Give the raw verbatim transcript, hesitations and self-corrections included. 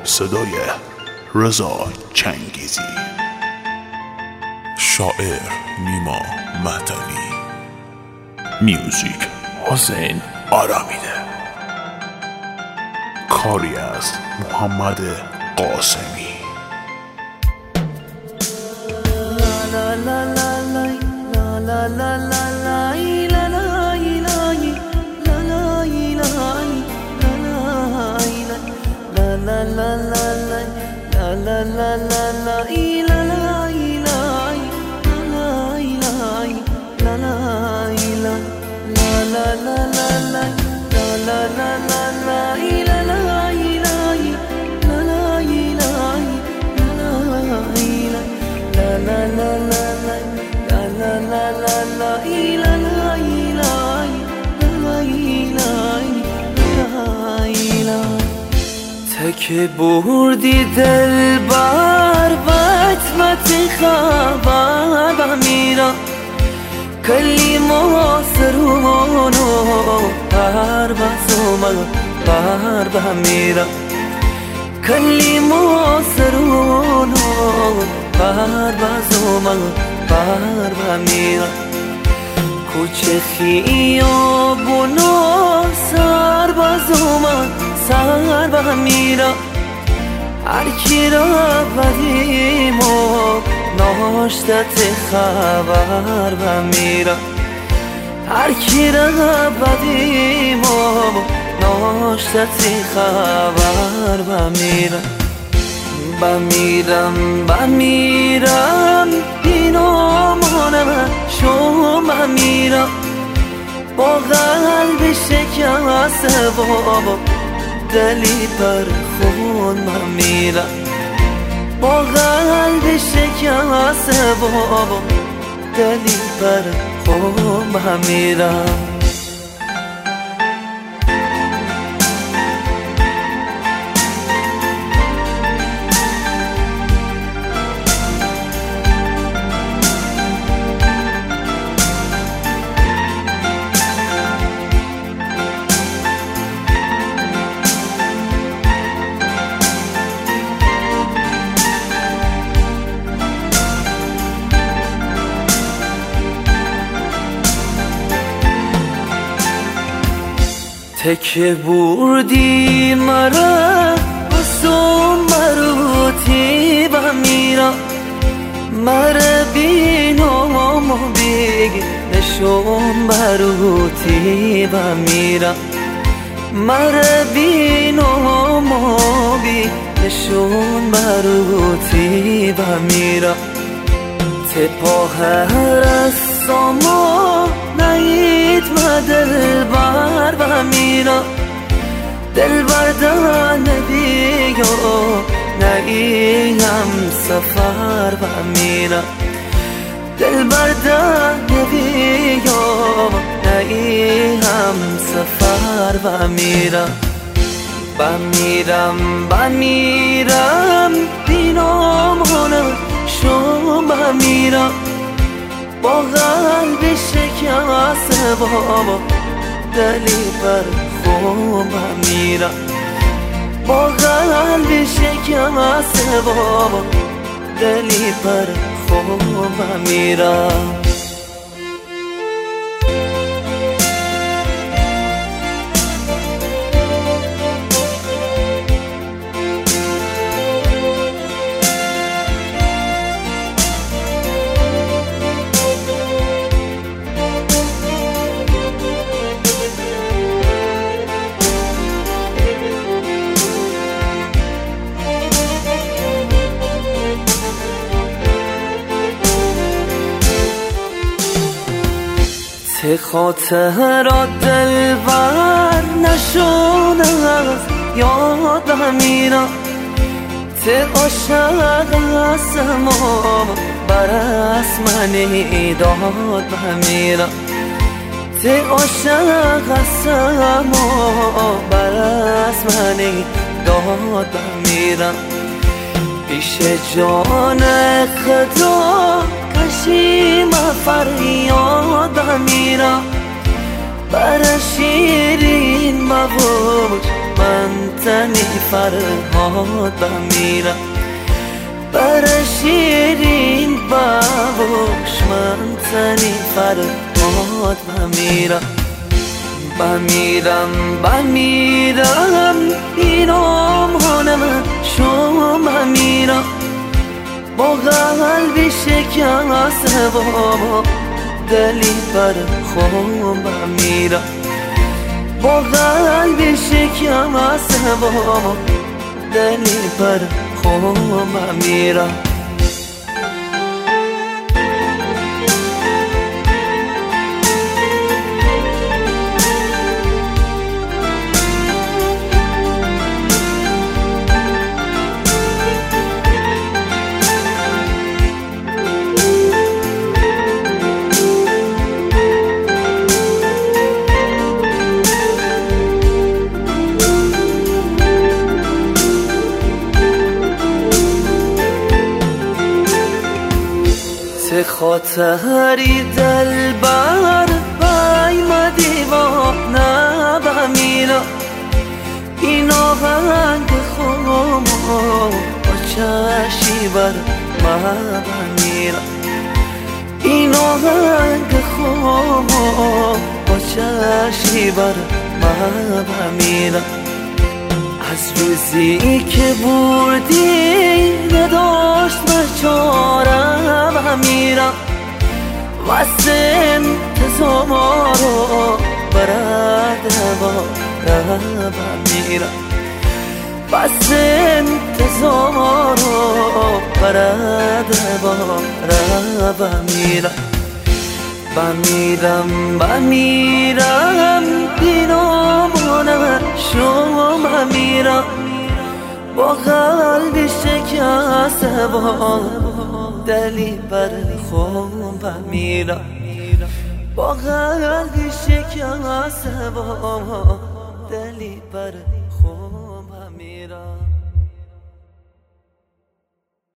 صدای رضا چنگیزی، شاعر نیما مهدوی، میوزیک حسین آرامیده، کاری از محمد قاسمی. لا لا لا لا لا لا لا که بردی دل بر بطمت خبر بمیرا کلی محسرونو هر بزومل بر بمیرا کلی محسرونو هر بزومل بر بمیرا کوچه خیابونو سر بزومل سر بمیرا هر کی را بدیم و ناشتت خبر بمیرا هر کی را بدیم و ناشتت خبر بمیرا بمیرم بمیرم اینو مانم شو بمیرا با قلب شکسته بابا دلی پر خون بمیرم با قلب شکسته بابا دلی پر خون بمیرم. که بردی مرا بسوم مروتی بمیرا مرا بینام و بیگ نشون بروتی بمیرا مرا بینام و بیگ نشون بروتی بمیرا تپا هر ساما نید مدل بر بمیرا دل بردن دیگه نگیم سفر بمیرا دل بردن دیگه نگیم سفر بمیرا بمیرم بمیرم بینامونم شو بمیرا با قلب شکسته بابا دلی پر خون بمیرا با قلب شکسته بابا دلی پر خون بمیرا. ته خاطرات دل بر نشون از یاد بمیرا ته عاشق هستم و بر اسمنی داد بمیرا ته عاشق هستم و بر اسمنی داد بمیرا پیش جان خدا کشیم فریاد بمیرا بر شیرین مبوش من تنی فرهاد بمیرم بر شیرین باوش من تنی فرهاد بمیرم بمیرم بمیرم اینم هنم شو بمیرم با قلبی شکسته با دلی بر خون بمیرم با قلبی شکسته با دلی بر خون بمیرم چه خاطری دلبر بای ما دیوانه بمیرم این آهنگ خودم با چشی بر ما بمیرم این آهنگ خودم با چشی بر ما بمیرم از روزی که بردی نداشت مچاره بمیرم واسه انتظار رو برد باره بمیرم واسه انتظار رو برد باره بمیرم بمیرم بمیرم بینامونم شو بمیرم با قلبی شکسته با دلی بر خون بمیرم با قلبی شکسته با دلی بر خون بمیرم